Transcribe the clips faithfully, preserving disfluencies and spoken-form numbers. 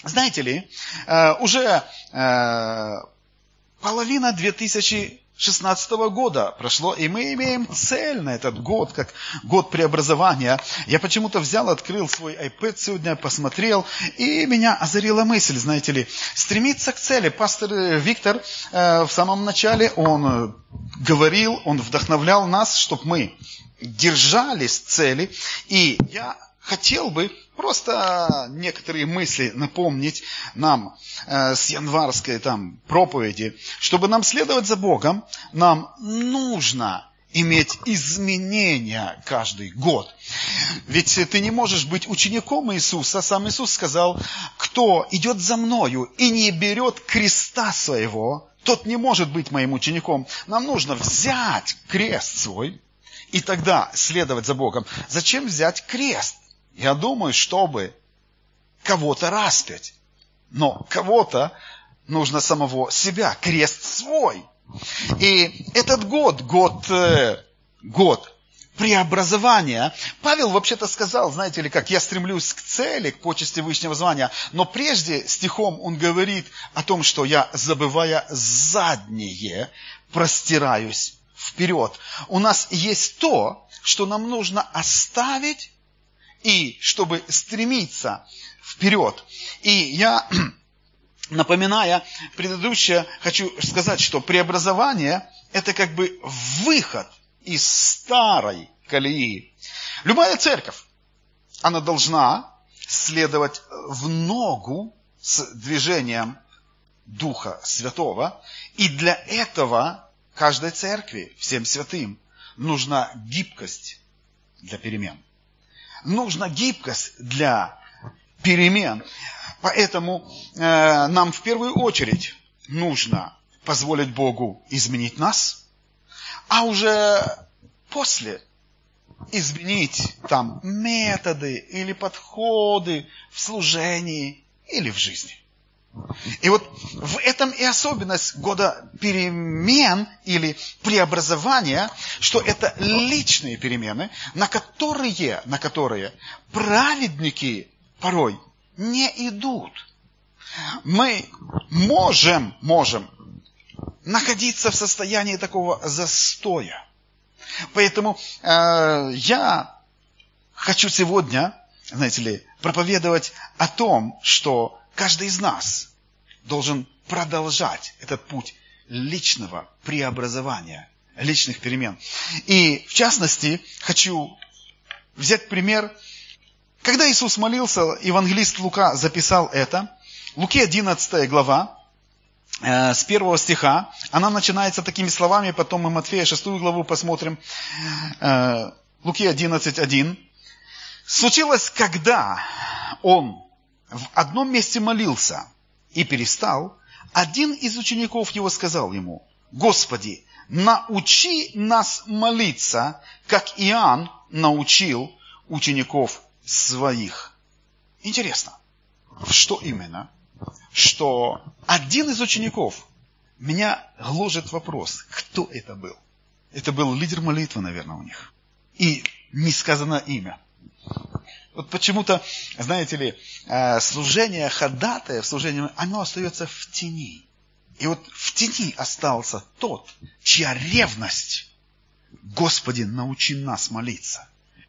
Знаете ли, уже половина две тысячи шестнадцатого года прошло, и мы имеем цель на этот год, как год преобразования. Я почему-то взял, открыл свой iPad сегодня, посмотрел, и меня озарила мысль, знаете ли, стремиться к цели. Пастор Виктор в самом начале, он говорил, он вдохновлял нас, чтобы мы держались цели, и я хотел бы просто некоторые мысли напомнить нам э, с январской там проповеди. Чтобы нам следовать за Богом, нам нужно иметь изменения каждый год. Ведь ты не можешь быть учеником Иисуса. Сам Иисус сказал, кто идет за мною и не берет креста своего, тот не может быть моим учеником. Нам нужно взять крест свой и тогда следовать за Богом. Зачем взять крест? Я думаю, чтобы кого-то распять. Но кого-то нужно самого себя, крест свой. И этот год, год, э, год преобразования, Павел вообще-то сказал, знаете ли, как я стремлюсь к цели, к почести высшего звания, но прежде стихом он говорит о том, что я, забывая заднее, простираюсь вперед. У нас есть то, что нам нужно оставить, и чтобы стремиться вперед. И я, напоминая предыдущее, хочу сказать, что преобразование – это как бы выход из старой колеи. Любая церковь, она должна следовать в ногу с движением Духа Святого. И для этого каждой церкви, всем святым, нужна гибкость для перемен. Нужна гибкость для перемен. Поэтому э, нам в первую очередь нужно позволить Богу изменить нас, а уже после изменить там методы или подходы в служении или в жизни. И вот в этом и особенность года перемен или преобразования, что это личные перемены, на которые, на которые праведники порой не идут. Мы можем, можем находиться в состоянии такого застоя. Поэтому э, я хочу сегодня, знаете ли, проповедовать о том, что каждый из нас должен продолжать этот путь личного преобразования, личных перемен. И, в частности, хочу взять пример. Когда Иисус молился, евангелист Лука записал это. Луки одиннадцатая глава, э, с первого стиха. Она начинается такими словами, потом мы Матфея шестую главу посмотрим. Э, Луки одиннадцать один. «Случилось, когда он в одном месте молился и перестал, один из учеников его сказал ему: Господи, научи нас молиться, как Иоанн научил учеников своих». Интересно, что именно? Что один из учеников, меня гложет вопрос, кто это был? Это был лидер молитвы, наверное, у них. И не сказано имя. Вот почему-то, знаете ли, служение ходатая, служение, оно остается в тени. И вот в тени остался тот, чья ревность: Господи, научи нас молиться.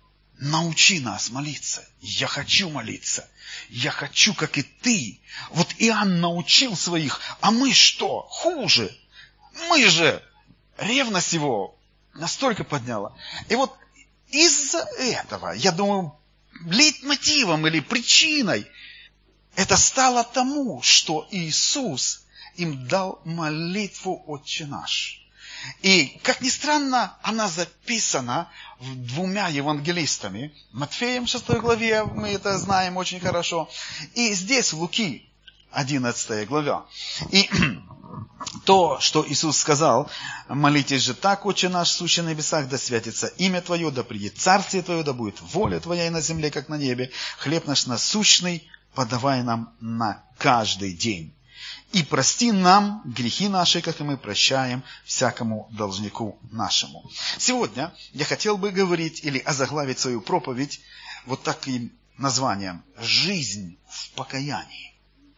Научи нас молиться. Я хочу молиться. Я хочу, как и ты. Вот Иоанн научил своих, а мы что? Хуже. Мы же, ревность его настолько подняла. И вот из-за этого, я думаю, лейтмотивом или причиной это стало тому, что Иисус им дал молитву «Отче наш». И, как ни странно, она записана двумя евангелистами. Матфеем шестой главе, мы это знаем очень хорошо. И здесь в Луки одиннадцатой главе. И то, что Иисус сказал: молитесь же так, Отче наш, сущий на небесах, да святится имя Твое, да придет царствие Твое, да будет воля Твоя и на земле, как на небе. Хлеб наш насущный подавай нам на каждый день. И прости нам грехи наши, как и мы прощаем всякому должнику нашему. Сегодня я хотел бы говорить или озаглавить свою проповедь вот таким названием: «Жизнь в покаянии».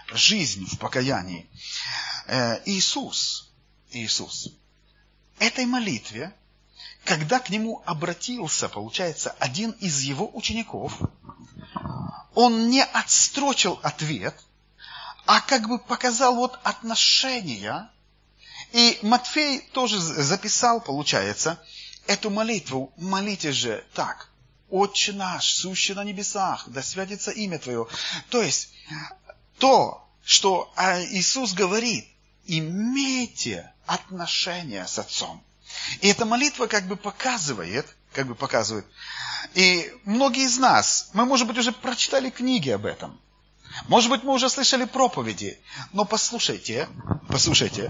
жизнь в покаянии. Иисус, Иисус, этой молитве, когда к нему обратился, получается, один из его учеников, он не отстрочил ответ, а как бы показал вот отношения. И Матфей тоже записал, получается, эту молитву. Молите же так: «Отче наш, сущий на небесах, да святится имя Твое». То есть, то, что Иисус говорит, имейте отношения с Отцом. И эта молитва как бы показывает, как бы показывает, и многие из нас, мы, может быть, уже прочитали книги об этом. Может быть, мы уже слышали проповеди. Но послушайте, послушайте,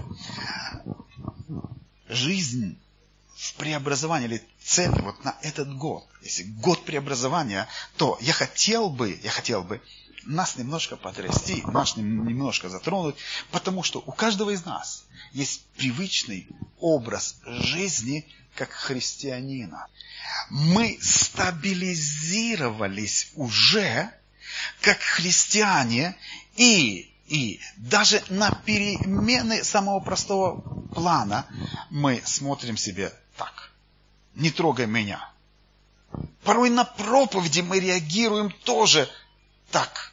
жизнь в преобразовании, или цель вот на этот год, если год преобразования, то я хотел бы, я хотел бы нас немножко потрясти, нас немножко затронуть, потому что у каждого из нас есть привычный образ жизни как христианина. Мы стабилизировались уже как христиане, и, и даже на перемены самого простого плана мы смотрим себе так: не трогай меня. Порой на проповеди мы реагируем тоже так,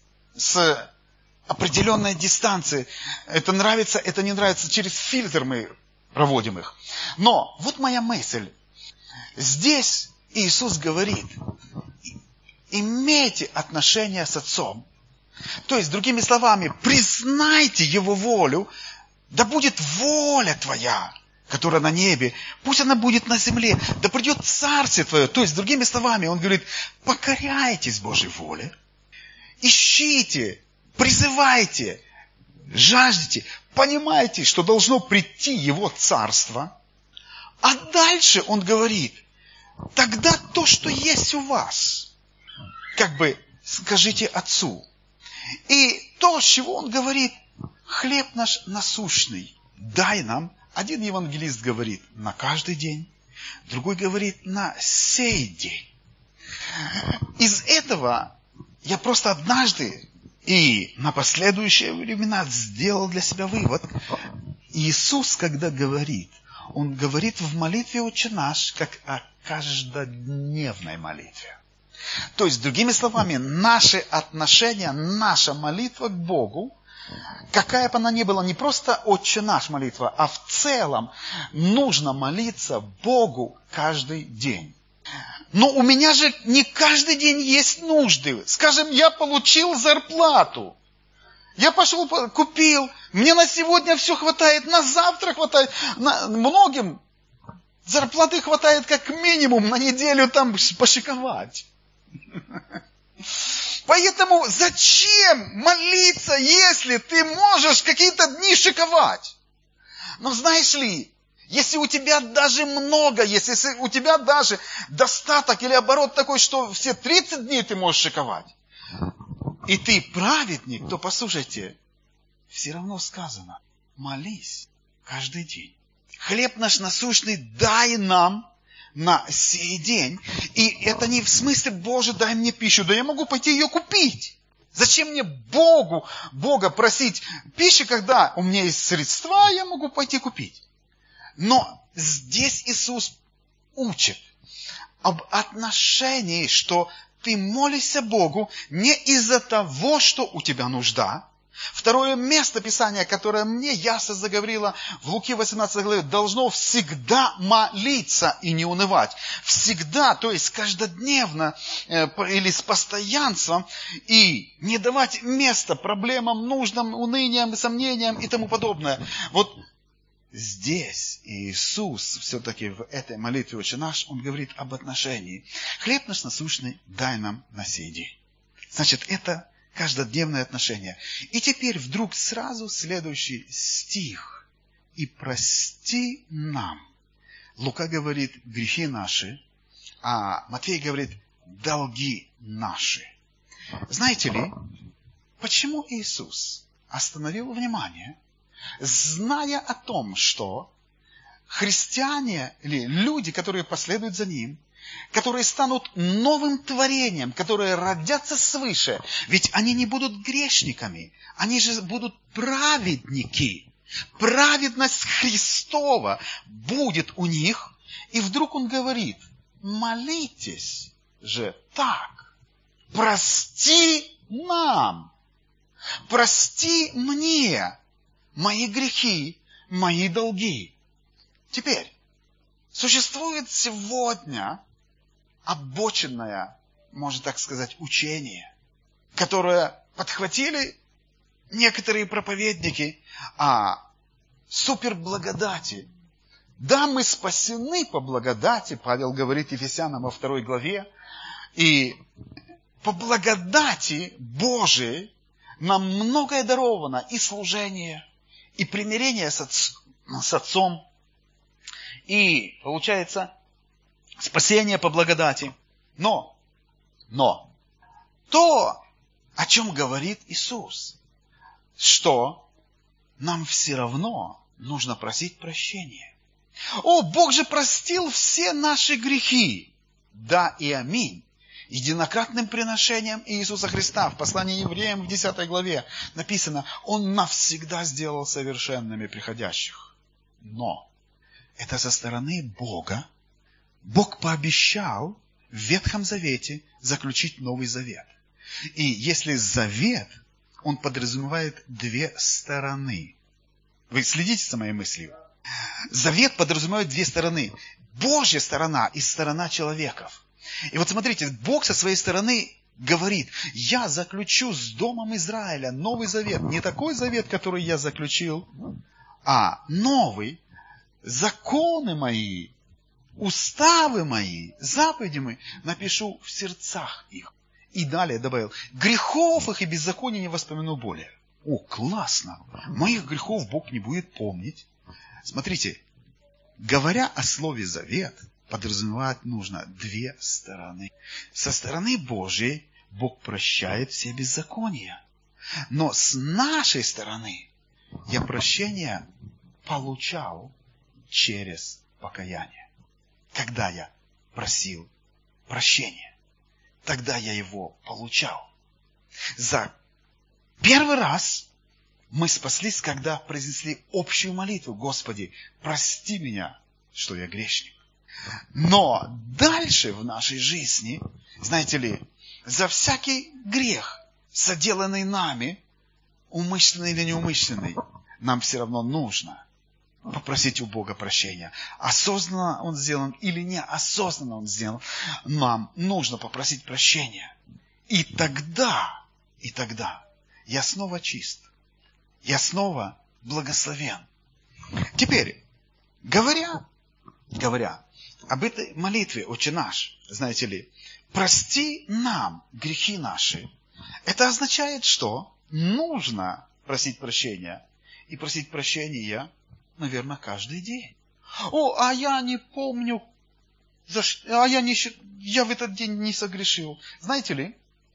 с определенной дистанции. Это нравится, это не нравится, через фильтр мы проводим их. Но вот моя мысль. Здесь Иисус говорит: имейте отношения с Отцом. То есть, другими словами, признайте Его волю, да будет воля Твоя, которая на небе, пусть она будет на земле, да придет Царствие Твое. То есть, другими словами, Он говорит: покоряйтесь Божьей воле, ищите, призывайте, жаждите, понимайте, что должно прийти Его Царство. А дальше Он говорит: тогда то, что есть у вас, как бы скажите Отцу. И то, с чего Он говорит: хлеб наш насущный, дай нам. Один евангелист говорит: на каждый день. Другой говорит: на сей день. Из этого я просто однажды и на последующие времена сделал для себя вывод. Иисус, когда говорит, Он говорит в молитве «Отче наш», как о каждодневной молитве. То есть, другими словами, наши отношения, наша молитва к Богу, какая бы она ни была, не просто «Отче наш» молитва, а в целом нужно молиться Богу каждый день. Но у меня же не каждый день есть нужды. Скажем, я получил зарплату. Я пошел, купил. Мне на сегодня все хватает, на завтра хватает. На, многим зарплаты хватает как минимум на неделю там пошиковать. Поэтому зачем молиться, если ты можешь какие-то дни шиковать? Но знаешь ли, если у тебя даже много, если у тебя даже достаток или оборот такой, что все тридцать дней ты можешь шиковать, и ты праведник, то послушайте, все равно сказано: молись каждый день. Хлеб наш насущный дай нам на сей день. И это не в смысле: Боже, дай мне пищу. Да я могу пойти ее купить. Зачем мне Богу, Бога просить пищи, когда у меня есть средства, я могу пойти купить. Но здесь Иисус учит об отношении, что ты молишься Богу не из-за того, что у тебя нужда. Второе место Писания, которое мне ясно заговорило в Луки восемнадцатой главе: должно всегда молиться и не унывать. Всегда, то есть каждодневно э, или с постоянством, и не давать места проблемам, нуждам, уныниям, сомнениям и тому подобное. Вот здесь Иисус все-таки в этой молитве «Отче наш», Он говорит об отношении. Хлеб наш насущный дай нам на сей день. Значит, это каждодневное отношение. И теперь вдруг сразу следующий стих. И прости нам. Лука говорит грехи наши, а Матфей говорит долги наши. Знаете ли, почему Иисус остановил внимание, зная о том, что христиане или люди, которые последуют за Ним, которые станут новым творением, которые родятся свыше. Ведь они не будут грешниками, они же будут праведники. Праведность Христова будет у них. И вдруг он говорит: молитесь же так. Прости нам, прости мне мои грехи, мои долги. Теперь, существует сегодня обочинное, можно так сказать, учение, которое подхватили некоторые проповедники о суперблагодати. Да, мы спасены по благодати, Павел говорит Ефесянам во второй главе, и по благодати Божией нам многое даровано, и служение, и примирение с, отц, с Отцом, и, получается, спасение по благодати. Но, но, то, о чем говорит Иисус, что нам все равно нужно просить прощения. О, Бог же простил все наши грехи. Да и аминь. Единократным приношением Иисуса Христа. В послании Евреям в десятой главе написано: Он навсегда сделал совершенными приходящих. Но это со стороны Бога. Бог пообещал в Ветхом Завете заключить Новый Завет. И если завет, он подразумевает две стороны. Вы следите за моей мыслью? Завет подразумевает две стороны. Божья сторона и сторона человеков. И вот смотрите, Бог со своей стороны говорит: я заключу с домом Израиля Новый Завет. Не такой завет, который я заключил, а новый. Законы мои, уставы мои, заповеди мои напишу в сердцах их. И далее добавил: грехов их и беззаконий не воспомяну более. О, классно! Моих грехов Бог не будет помнить. Смотрите, говоря о слове «завет», подразумевать нужно две стороны. Со стороны Божией Бог прощает все беззакония. Но с нашей стороны я прощение получал через покаяние. Когда я просил прощения, тогда я его получал. За первый раз мы спаслись, когда произнесли общую молитву: Господи, прости меня, что я грешник. Но дальше в нашей жизни, знаете ли, за всякий грех, соделанный нами, умышленный или неумышленный, нам все равно нужно попросить у Бога прощения. Осознанно он сделан или неосознанно он сделан, нам нужно попросить прощения. И тогда, и тогда я снова чист. Я снова благословен. Теперь, говоря, говоря об этой молитве «Отче наш», знаете ли, прости нам грехи наши. Это означает, что нужно просить прощения. И просить прощения, наверное, каждый день. О, а я не помню, за что, а я, не, я в этот день не согрешил. Знаете ли,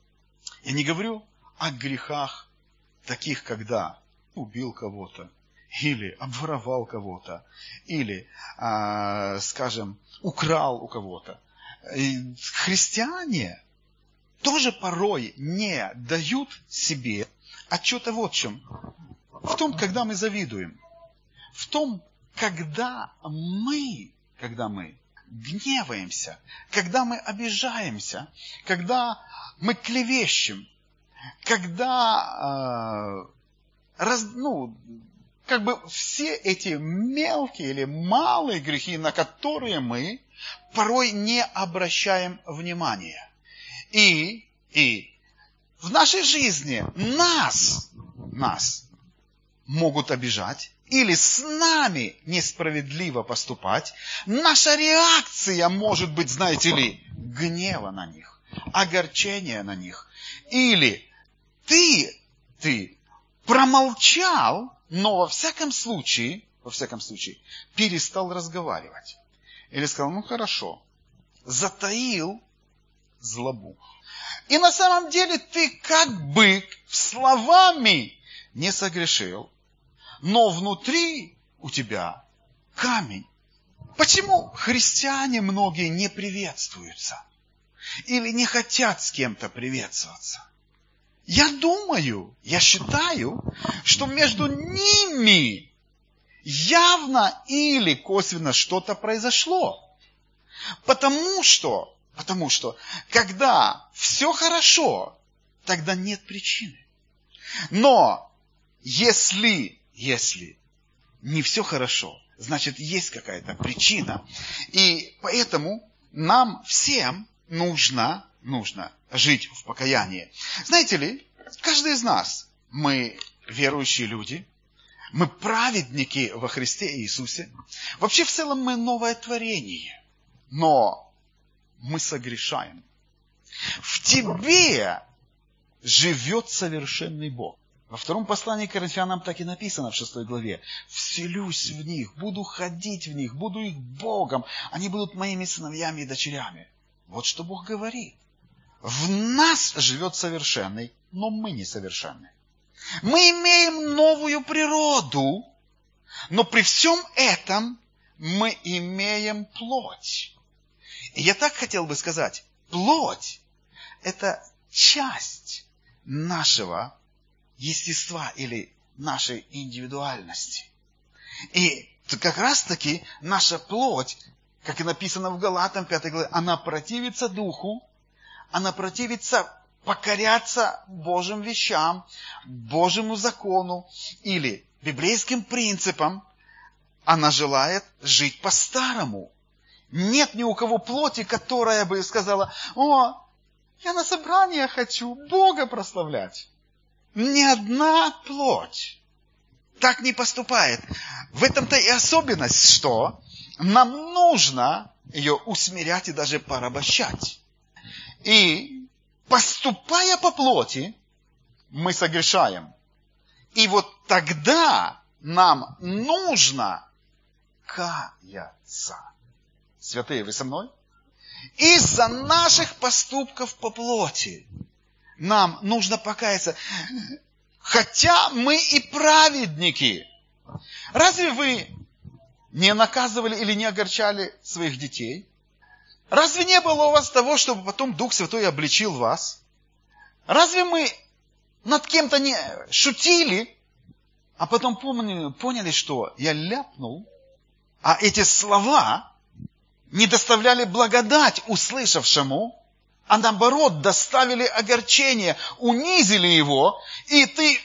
я не говорю о грехах таких, когда убил кого-то, или обворовал кого-то, или, э, скажем, украл у кого-то. И христиане тоже порой не дают себе отчета вот в чем. В том, когда мы завидуем. В том, когда мы, когда мы гневаемся, когда мы обижаемся, когда мы клевещем, когда, э, раз, ну, как бы все эти мелкие или малые грехи, на которые мы порой не обращаем внимания. И, и в нашей жизни нас, нас могут обижать, или с нами несправедливо поступать. Наша реакция может быть, знаете ли, гнева на них, огорчения на них. Или ты, ты промолчал, но во всяком случае, во всяком случае, перестал разговаривать. Или сказал: ну хорошо, затаил злобу. И на самом деле ты как бы словами не согрешил, но внутри у тебя камень. Почему христиане многие не приветствуются? Или не хотят с кем-то приветствоваться? Я думаю, я считаю, что между ними явно или косвенно что-то произошло. Потому что, потому что, когда все хорошо, тогда нет причины. Но если, если не все хорошо, значит, есть какая-то причина. И поэтому нам всем нужно, нужно жить в покаянии. Знаете ли, каждый из нас, мы верующие люди, мы праведники во Христе Иисусе. Вообще, в целом, мы новое творение. Но мы согрешаем. В тебе живет совершенный Бог. Во втором послании к Коринфянам так и написано в шестой главе. «Вселюсь в них, буду ходить в них, буду их Богом, они будут моими сыновьями и дочерями». Вот что Бог говорит. В нас живет совершенный, но мы несовершенны. Мы имеем новую природу, но при всем этом мы имеем плоть. И я так хотел бы сказать, плоть – это часть нашего естества или нашей индивидуальности. И как раз-таки наша плоть, как и написано в Галатам пятой главе, она противится духу, она противится покоряться Божьим вещам, Божьему закону или библейским принципам. Она желает жить по-старому. Нет ни у кого плоти, которая бы сказала: «О, я на собрание хочу Бога прославлять». Ни одна плоть так не поступает. В этом-то и особенность, что нам нужно ее усмирять и даже порабощать. И поступая по плоти, мы согрешаем. И вот тогда нам нужно каяться. Святые, вы со мной? Из-за наших поступков по плоти нам нужно покаяться. Хотя мы и праведники. Разве вы не наказывали или не огорчали своих детей? Разве не было у вас того, чтобы потом Дух Святой обличил вас? Разве мы над кем-то не шутили, а потом поняли, поняли, что я ляпнул, а эти слова не доставляли благодать услышавшему, а наоборот доставили огорчение, унизили его, и ты,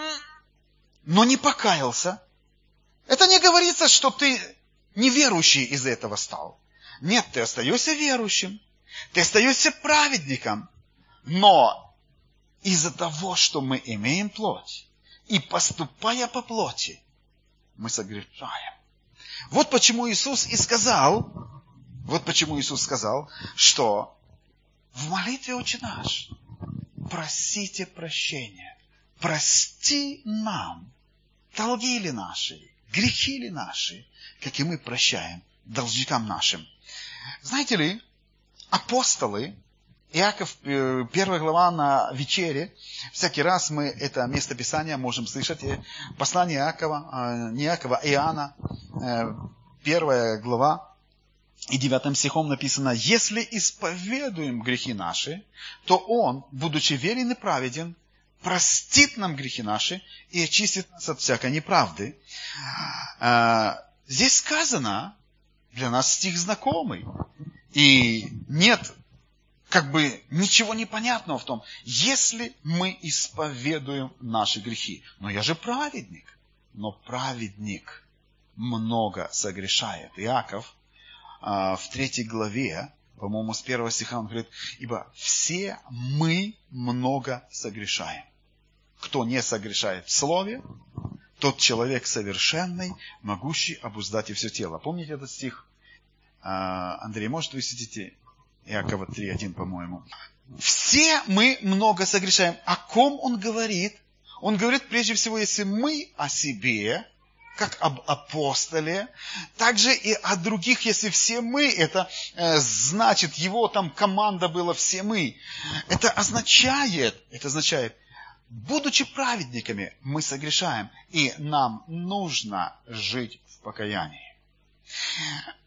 но не покаялся? Это не говорится, что ты неверующий из этого стал. Нет, ты остаешься верующим, ты остаешься праведником, но из-за того, что мы имеем плоть, и поступая по плоти, мы согрешаем. Вот почему Иисус и сказал, вот почему Иисус сказал, что в молитве «Отче наш» просите прощения, прости нам долги ли наши, грехи ли наши, как и мы прощаем должникам нашим. Знаете ли, апостолы, Иаков, первая глава на вечере, всякий раз мы это местописание можем слышать, послание Иакова, не Иакова, а Иоанна, первая глава, и девятым стихом написано: «Если исповедуем грехи наши, то Он, будучи верен и праведен, простит нам грехи наши и очистит нас от всякой неправды». Здесь сказано, для нас стих знакомый, и нет как бы ничего непонятного в том, если мы исповедуем наши грехи. Но я же праведник. Но праведник много согрешает. Иаков в третьей главе, по-моему, с первого стиха он говорит: «Ибо все мы много согрешаем. Кто не согрешает в слове, тот человек совершенный, могущий обуздать и все тело». Помните этот стих? Андрей, может, вы сидите? Иакова три один, по-моему. Все мы много согрешаем. О ком он говорит? Он говорит, прежде всего, если мы о себе, как об апостоле, также и о других, если все мы, это э, значит, его там команда была все мы. Это означает, это означает, будучи праведниками, мы согрешаем, и нам нужно жить в покаянии.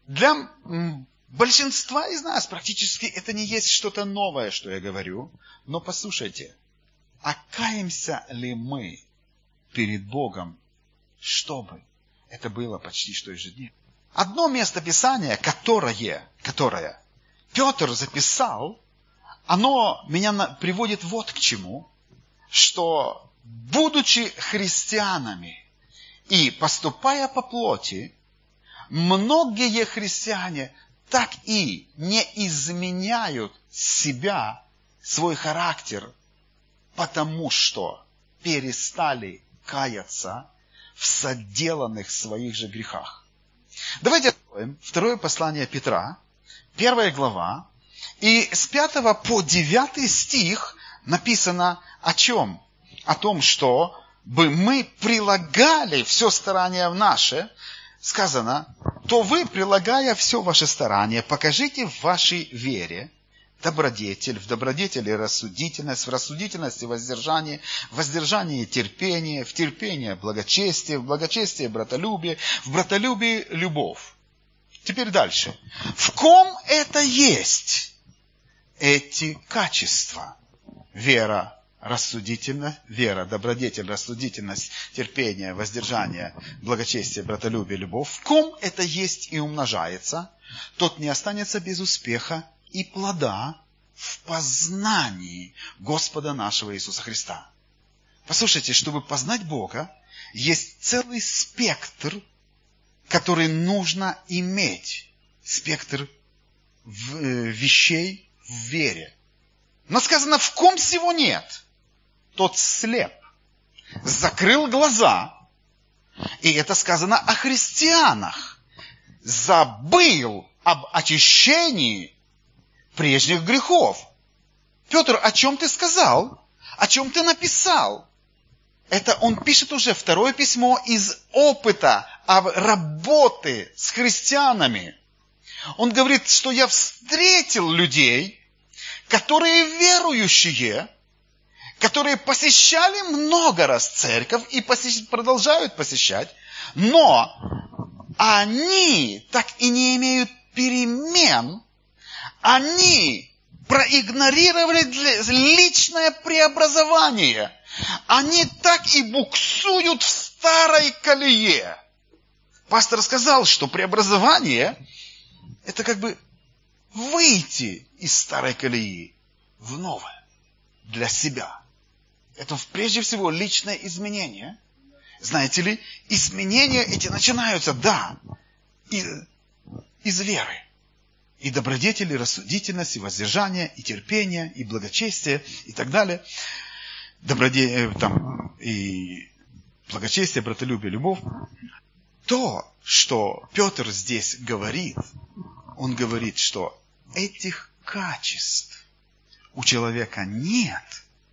Для большинства из нас практически это не есть что-то новое, что я говорю. Но послушайте, а каемся ли мы перед Богом, чтобы это было почти что ежедневно? Одно место Писания, которое, которое Петр записал, оно меня приводит вот к чему, что, будучи христианами и поступая по плоти, многие христиане так и не изменяют себя, свой характер, потому что перестали каяться в соделанных своих же грехах. Давайте откроем второе послание Петра, первая глава, и с пятого по девятый стих написано о чем? О том, что бы мы прилагали все старание наше, сказано, то вы, прилагая все ваше старание, покажите в вашей вере добродетель, в добродетели рассудительность, в рассудительности воздержание, в воздержании терпение, в терпении благочестие, в благочестии братолюбие, в братолюбии любовь. Теперь дальше. В ком это есть эти качества? Вера, рассудительность, вера, добродетель, рассудительность, терпение, воздержание, благочестие, братолюбие, любовь. В ком это есть и умножается, тот не останется без успеха и плода в познании Господа нашего Иисуса Христа. Послушайте, чтобы познать Бога, есть целый спектр, который нужно иметь. Спектр вещей в вере. Но сказано, в ком всего нет, тот слеп, закрыл глаза. И это сказано о христианах. Забыл об очищении прежних грехов. Петр, о чем ты сказал? О чем ты написал? Это он пишет уже второе письмо из опыта работы с христианами. Он говорит, что я встретил людей, которые верующие, которые посещали много раз церковь и посещ... продолжают посещать, но они так и не имеют перемен. Они проигнорировали личное преобразование. Они так и буксуют в старой колее. Пастор сказал, что преобразование – это как бы выйти из старой колеи в новое для себя. Это прежде всего личное изменение. Знаете ли, изменения эти начинаются, да, из, из веры. И добродетели, рассудительность, и воздержание, и терпение, и благочестие, и так далее. Доброде... Там, и благочестие, братолюбие, любовь. То, что Петр здесь говорит, он говорит, что этих качеств у человека нет.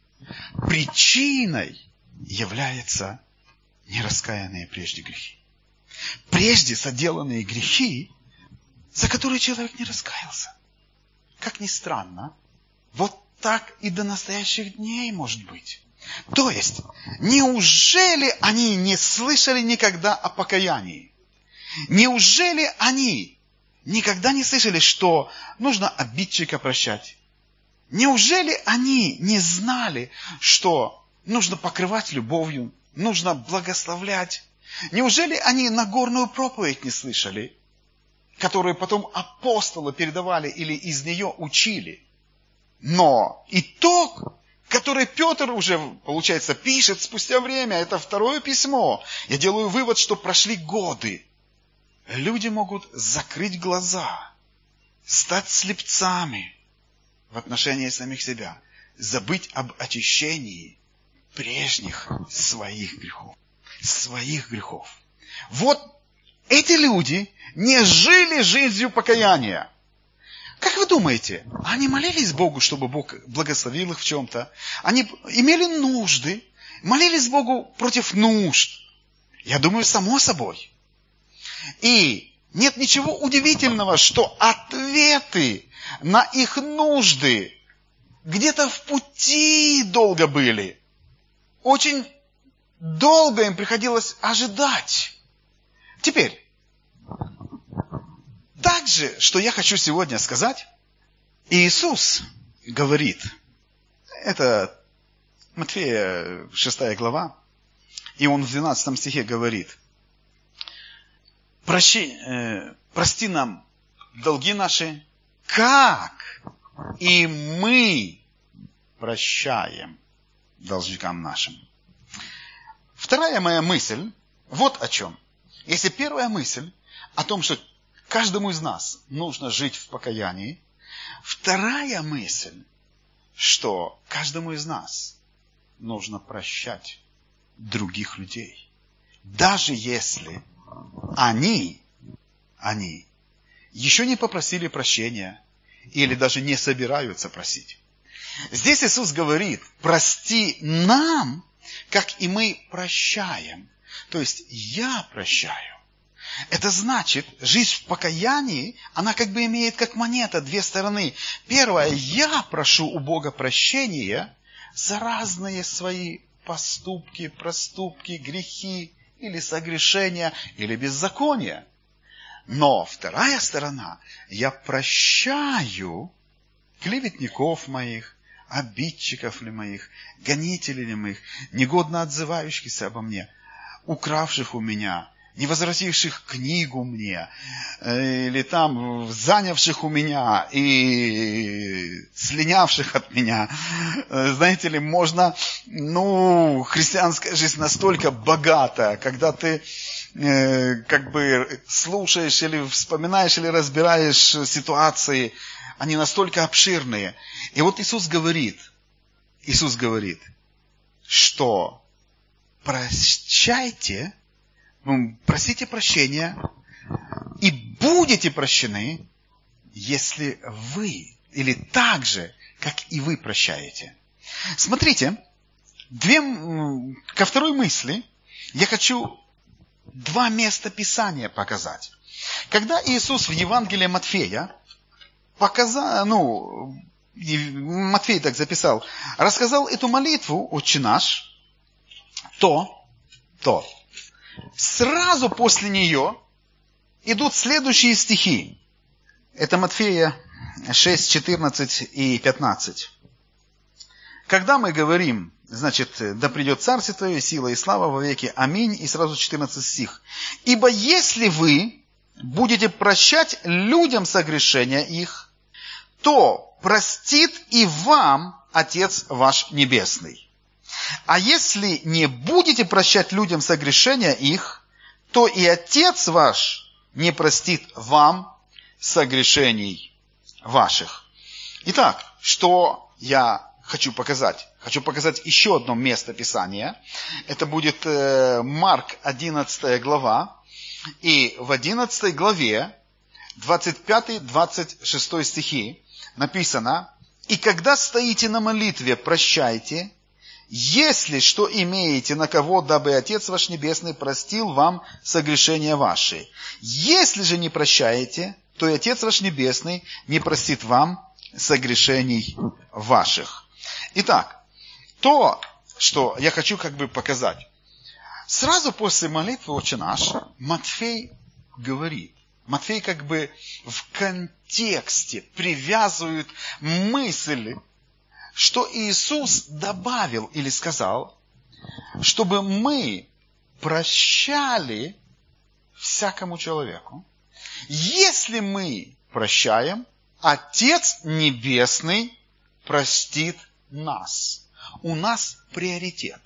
Причиной являются нераскаянные прежде грехи. Прежде соделанные грехи, за которые человек не раскаялся. Как ни странно, вот так и до настоящих дней может быть. То есть, неужели они не слышали никогда о покаянии? Неужели они никогда не слышали, что нужно обидчика прощать? Неужели они не знали, что нужно покрывать любовью, нужно благословлять? Неужели они Нагорную проповедь не слышали, которую потом апостолы передавали или из нее учили? Но итог, который Петр уже, получается, пишет спустя время, это второе письмо. Я делаю вывод, что прошли годы. Люди могут закрыть глаза, стать слепцами в отношении самих себя, забыть об очищении прежних своих грехов. Своих грехов. Вот эти люди не жили жизнью покаяния. Как вы думаете, они молились Богу, чтобы Бог благословил их в чем-то? Они имели нужды, молились Богу против нужд? Я думаю, само собой. И нет ничего удивительного, что ответы на их нужды где-то в пути долго были. Очень долго им приходилось ожидать. Теперь, также, что я хочу сегодня сказать, Иисус говорит, это Матфея шестая глава, и он в двенадцатом стихе говорит, Прощи, э, прости нам долги наши, как и мы прощаем должникам нашим. Вторая моя мысль, вот о чем. Если первая мысль о том, что каждому из нас нужно жить в покаянии, вторая мысль, что каждому из нас нужно прощать других людей. Даже если они, они еще не попросили прощения или даже не собираются просить. Здесь Иисус говорит, прости нам, как и мы прощаем. То есть я прощаю. Это значит, жизнь в покаянии, она как бы имеет как монета две стороны. Первое, я прошу у Бога прощения за разные свои поступки, проступки, грехи, или согрешения, или беззакония. Но вторая сторона, я прощаю клеветников моих, обидчиков ли моих, гонителей ли моих, негодно отзывающихся обо мне, укравших у меня, не возвративших книгу мне, или там занявших у меня и слинявших от меня. Знаете ли, можно, ну, христианская жизнь настолько богата, когда ты э, как бы слушаешь или вспоминаешь, или разбираешь ситуации, они настолько обширные. И вот Иисус говорит, Иисус говорит, что прощайте, просите прощения и будете прощены, если вы, или так же, как и вы прощаете. Смотрите, две, ко второй мысли я хочу два места Писания показать. Когда Иисус в Евангелии Матфея показал, ну, Матфей так записал, рассказал эту молитву «Отче наш», то, то, сразу после нее идут следующие стихи. Это Матфея шесть, четырнадцать и пятнадцать. Когда мы говорим, значит, да придет царствие Твое, сила и слава во веки, аминь, и сразу четырнадцатый стих. Ибо если вы будете прощать людям согрешения их, то простит и вам Отец ваш Небесный. А если не будете прощать людям согрешения их, то и Отец ваш не простит вам согрешений ваших. Итак, что я хочу показать? Хочу показать еще одно место Писания. Это будет Марк одиннадцатая глава. И в одиннадцатой главе двадцать пятый двадцать шестой стихи написано: «И когда стоите на молитве, прощайте, если что имеете на кого, дабы Отец ваш Небесный простил вам согрешения ваши. Если же не прощаете, то и Отец ваш Небесный не простит вам согрешений ваших». Итак, то, что я хочу как бы показать. Сразу после молитвы «Отче наш» Матфей говорит, Матфей как бы в контексте привязывает мысль, что Иисус добавил или сказал, чтобы мы прощали всякому человеку. Если мы прощаем, Отец Небесный простит нас. У нас приоритет.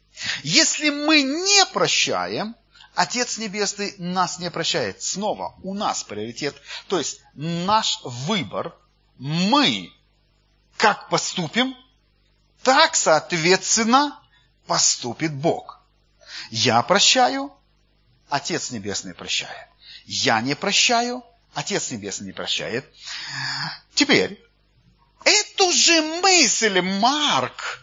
Если мы не прощаем, Отец Небесный нас не прощает. Снова у нас приоритет. То есть наш выбор, мы как поступим, так, соответственно, поступит Бог. Я прощаю, Отец Небесный прощает. Я не прощаю, Отец Небесный не прощает. Теперь, эту же мысль Марк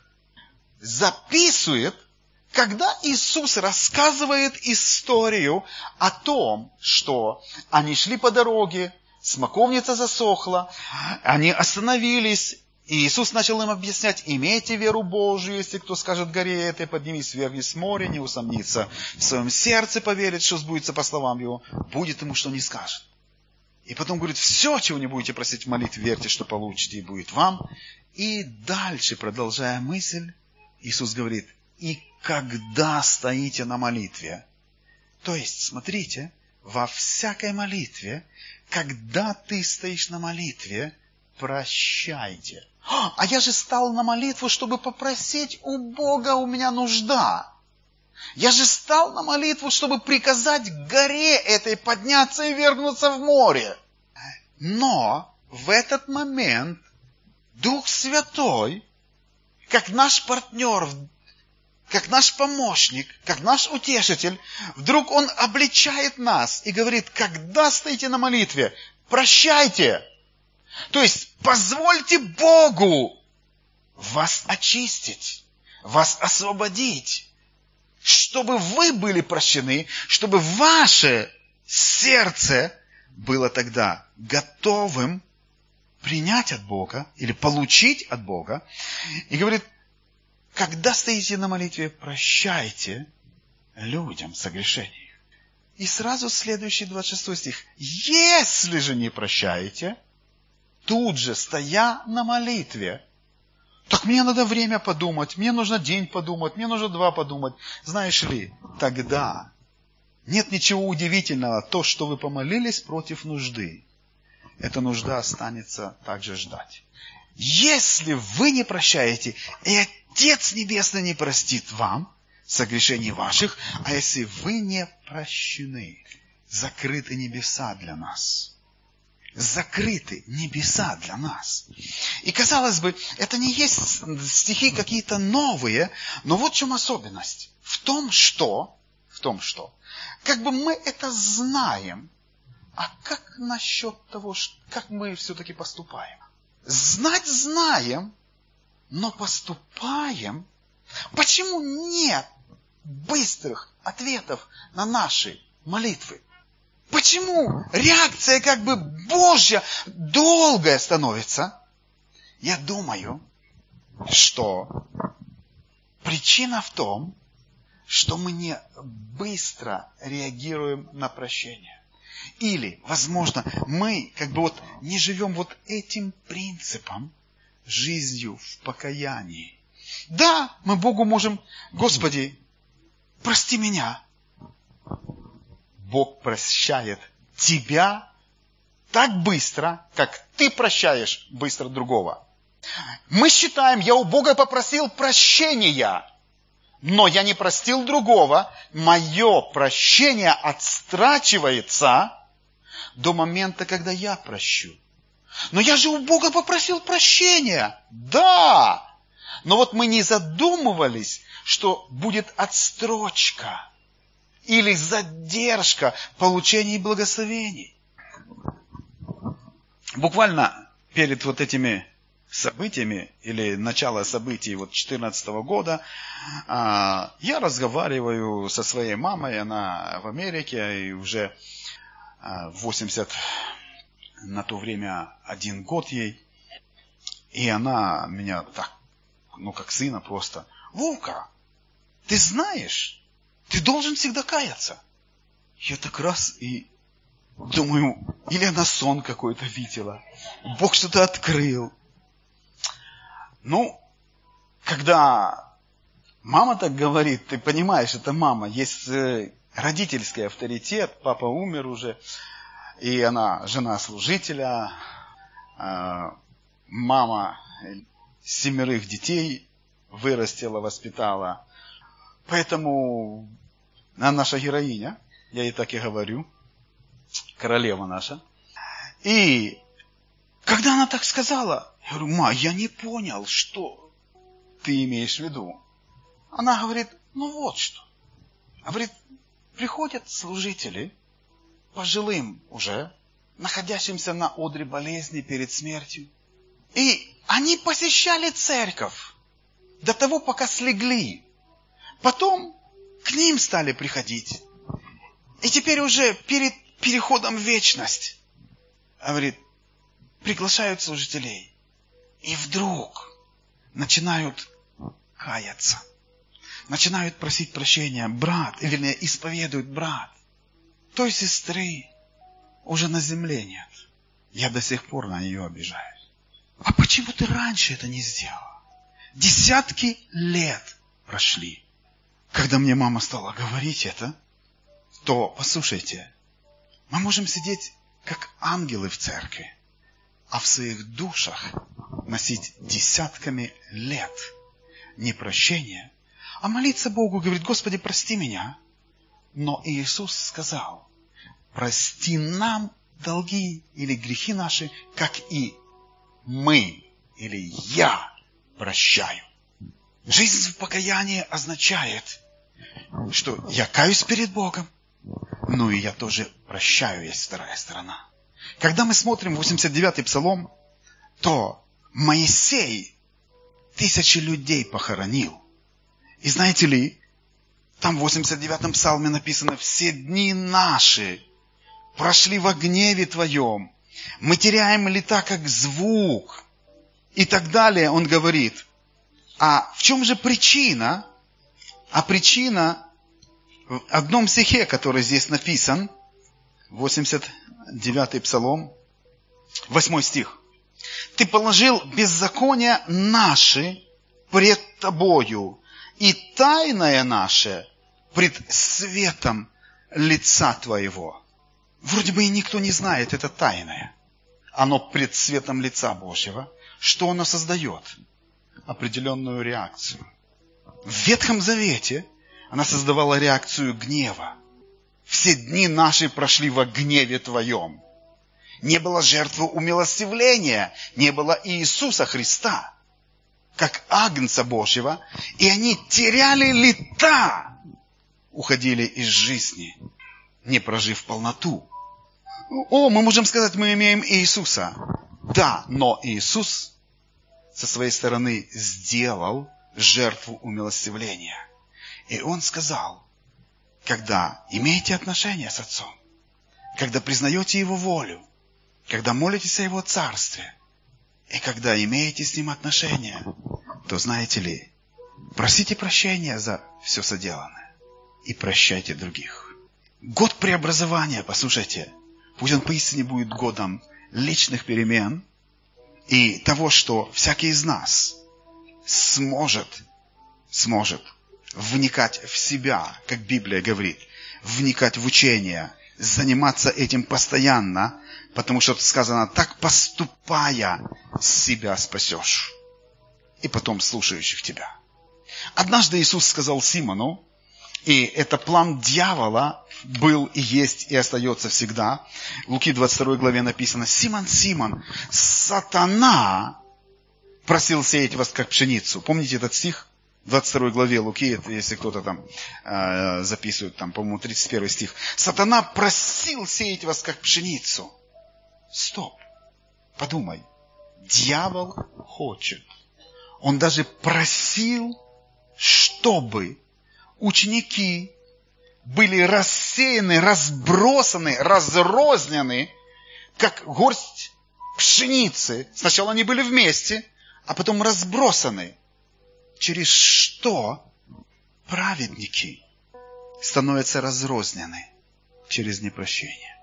записывает, когда Иисус рассказывает историю о том, что они шли по дороге, смоковница засохла, они остановились, и Иисус начал им объяснять: имейте веру Божию, если кто скажет горе этой, поднимись, свергнись с моря, не усомнится в своем сердце, поверит, что сбудется по словам его, будет ему, что не скажет. И потом говорит, все, чего не будете просить в молитве, верьте, что получите, и будет вам. И дальше, продолжая мысль, Иисус говорит, и когда стоите на молитве. То есть, смотрите, во всякой молитве, когда ты стоишь на молитве, прощайте. А я же стал на молитву, чтобы попросить у Бога, у меня нужда. Я же стал на молитву, чтобы приказать горе этой подняться и вергнуться в море. Но в этот момент Дух Святой, как наш партнер, как наш помощник, как наш утешитель, вдруг Он обличает нас и говорит, когда стоите на молитве, прощайте. То есть позвольте Богу вас очистить, вас освободить, чтобы вы были прощены, чтобы ваше сердце было тогда готовым принять от Бога или получить от Бога. И говорит, когда стоите на молитве, прощайте людям согрешения. И сразу следующий двадцать шестой стих. Если же не прощаете, тут же, стоя на молитве, так мне надо время подумать, мне нужно день подумать, мне нужно два подумать. Знаешь ли, тогда нет ничего удивительного, то, что вы помолились против нужды, эта нужда останется также ждать. Если вы не прощаете, и Отец Небесный не простит вам согрешений ваших, а если вы не прощены, закрыты небеса для нас. Закрыты небеса для нас. И, казалось бы, это не есть стихи какие-то новые, но вот в чем особенность. В том, что, в том, что, как бы мы это знаем, а как насчет того, как мы все-таки поступаем? Знать знаем, но поступаем. Почему нет быстрых ответов на наши молитвы? Почему реакция как бы Божья долгая становится? Я думаю, что причина в том, что мы не быстро реагируем на прощение. Или, возможно, мы как бы вот не живем вот этим принципом, жизнью в покаянии. Да, мы Богу можем, Господи, прости меня. Бог прощает тебя так быстро, как ты прощаешь быстро другого. Мы считаем, я у Бога попросил прощения, но я не простил другого. Мое прощение отстрачивается до момента, когда я прощу. Но я же у Бога попросил прощения. Да! Но вот мы не задумывались, что будет отстрочка или задержка в получении благословений. Буквально перед вот этими событиями, или начало событий вот четырнадцатого года, я разговариваю со своей мамой, она в Америке, и уже восемьдесят на то время один год ей, и она меня так, ну как сына просто, Вовка, ты знаешь, ты должен всегда каяться. Я так раз и думаю, или она сон какой-то видела, Бог что-то открыл. Ну, когда мама так говорит, ты понимаешь, это мама, есть родительский авторитет, папа умер уже, и она жена служителя, мама семерых детей вырастила, воспитала. Поэтому она наша героиня, я ей так и говорю, королева наша. И когда она так сказала, я говорю, ма, я не понял, что ты имеешь в виду. Она говорит, ну вот что. Говорит, приходят служители, пожилым уже, находящимся на одре болезни перед смертью. И они посещали церковь до того, пока слегли. Потом к ним стали приходить. И теперь уже перед переходом в вечность, говорит, приглашают служителей. И вдруг начинают каяться. Начинают просить прощения. Брат, или вернее, исповедуют брат той сестры уже на земле нет. Я до сих пор на нее обижаюсь. А почему ты раньше это не сделал? Десятки лет прошли. Когда мне мама стала говорить это, то, послушайте, мы можем сидеть как ангелы в церкви, а в своих душах носить десятками лет непрощения, а молиться Богу, говорит: Господи, прости меня. Но Иисус сказал: прости нам долги или грехи наши, как и мы или я прощаю. Жизнь в покаянии означает, что я каюсь перед Богом, ну и я тоже прощаю, есть вторая сторона. Когда мы смотрим восемьдесят девятый псалом, то Моисей тысячи людей похоронил. И знаете ли, там в восемьдесят девятом псалме написано: все дни наши прошли во гневе Твоем, мы теряем лета как звук. И так далее он говорит. А в чем же причина? А причина в одном стихе, который здесь написан, восемьдесят девятый псалом, восьмой стих. Ты положил беззакония наши пред Тобою, и тайное наше пред светом лица Твоего. Вроде бы и никто не знает, это тайное. Оно пред светом лица Божьего. Что оно создает? Определенную реакцию. В Ветхом Завете она создавала реакцию гнева. Все дни наши прошли во гневе Твоем. Не было жертвы умилостивления, не было Иисуса Христа, как Агнца Божьего, и они теряли лета, уходили из жизни, не прожив полноту. О, мы можем сказать, мы имеем Иисуса. Да, но Иисус со своей стороны сделал жертву умилостивления. И Он сказал: когда имеете отношения с Отцом, когда признаете Его волю, когда молитесь о Его Царстве, и когда имеете с Ним отношения, то, знаете ли, просите прощения за все соделанное и прощайте других. Год преобразования, послушайте, пусть он поистине будет годом личных перемен и того, что всякий из нас сможет, сможет вникать в себя, как Библия говорит, вникать в учение, заниматься этим постоянно, потому что сказано: так поступая, себя спасешь. И потом слушающих тебя. Однажды Иисус сказал Симону, и это план дьявола был и есть и остается всегда. В Луки двадцать второй главе написано: Симон, Симон, сатана просил сеять вас как пшеницу. Помните этот стих? В двадцать второй главе Луки, это если кто-то там э, записывает, там, по-моему, тридцать первый стих. Сатана просил сеять вас как пшеницу. Стоп. Подумай. Дьявол хочет. Он даже просил, чтобы ученики были рассеяны, разбросаны, разрознены, как горсть пшеницы. Сначала они были вместе, а потом разбросаны. Через что праведники становятся разрознены? Через непрощение.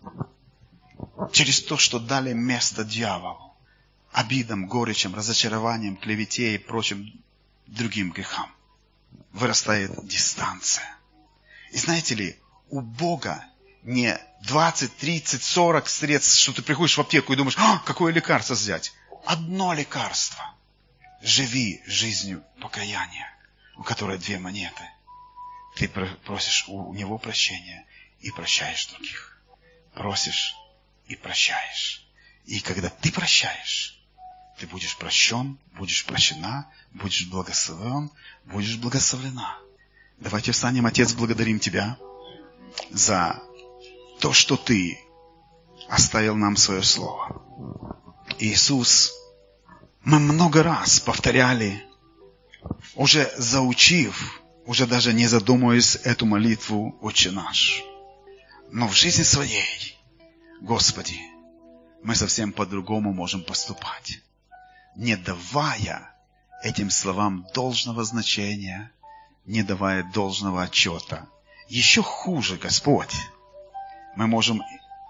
Через то, что дали место дьяволу, обидам, горечам, разочарованиям, клевете и прочим другим грехам. Вырастает дистанция. И знаете ли, у Бога не двадцать, тридцать, сорок средств, что ты приходишь в аптеку и думаешь: а, какое лекарство взять? Одно лекарство. Живи жизнью покаяния, у которой две монеты. Ты просишь у Него прощения и прощаешь других. Просишь и прощаешь. И когда ты прощаешь, ты будешь прощен, будешь прощена, будешь благословен, будешь благословлена. Давайте встанем. Отец, благодарим Тебя за то, что Ты оставил нам свое Слово. Иисус, мы много раз повторяли, уже заучив, уже даже не задумываясь эту молитву «Отче наш». Но в жизни своей, Господи, мы совсем по-другому можем поступать, не давая этим словам должного значения, не давая должного отчета. Еще хуже, Господь, мы можем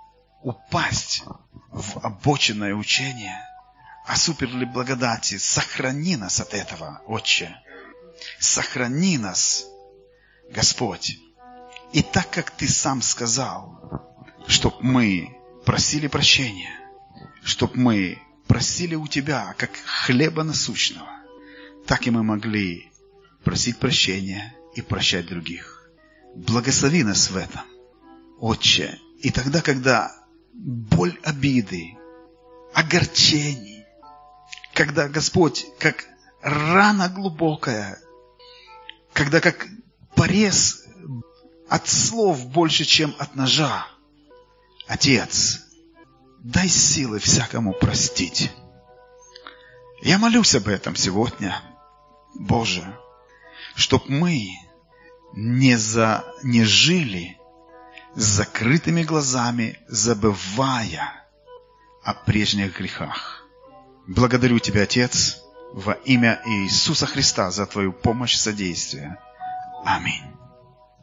упасть в обочинное учение о суперле благодати. Сохрани нас от этого, Отче. Сохрани нас, Господь. И так, как Ты сам сказал, чтоб мы просили прощения, чтоб мы просили у Тебя, как хлеба насущного, так и мы могли просить прощения и прощать других. Благослови нас в этом, Отче. И тогда, когда боль обиды, огорчений, когда, Господь, как рана глубокая, когда как порез от слов больше, чем от ножа, Отец, дай силы всякому простить. Я молюсь об этом сегодня, Боже, чтоб мы не, за, не жили с закрытыми глазами, забывая о прежних грехах. Благодарю Тебя, Отец, во имя Иисуса Христа за Твою помощь и содействие. Аминь.